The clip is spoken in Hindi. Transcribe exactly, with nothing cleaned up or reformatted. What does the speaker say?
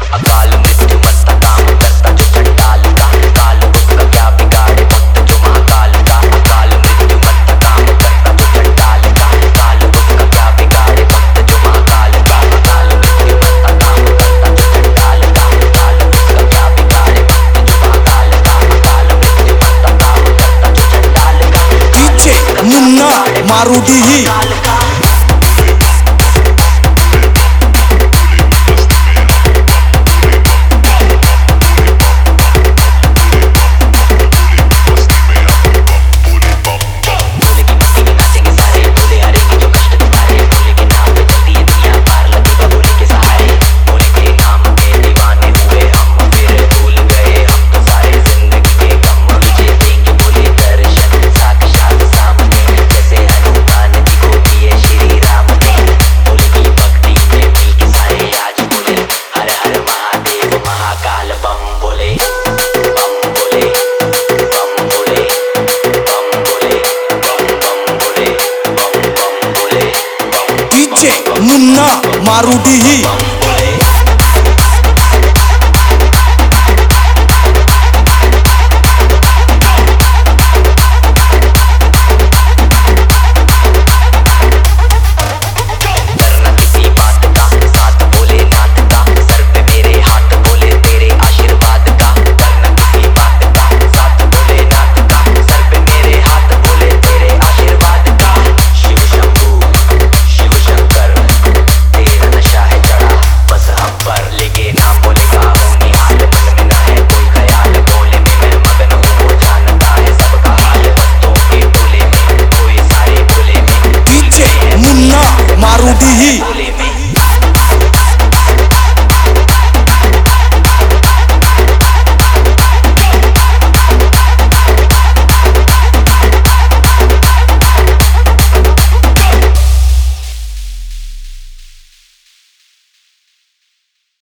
अकाल मृत्यु मरता काम करता जो चंडाल का, काल उसका क्या बिगाड़े भक्त जो महाकाल का। अकाल मृत्यु मरता काम करता जो चंडाल का, काल उसका क्या बिगाड़े भक्त जो महाकाल का। अकाल मृत्यु मरता काम करता जो चंडाल का, काल उसका क्या बिगाड़े भक्त जो महाकाल का। अकाल मृत्यु मरता काम करता जो चंडाल का। डीजे मुन्ना मारुति ही मुन्ना मारुति ही।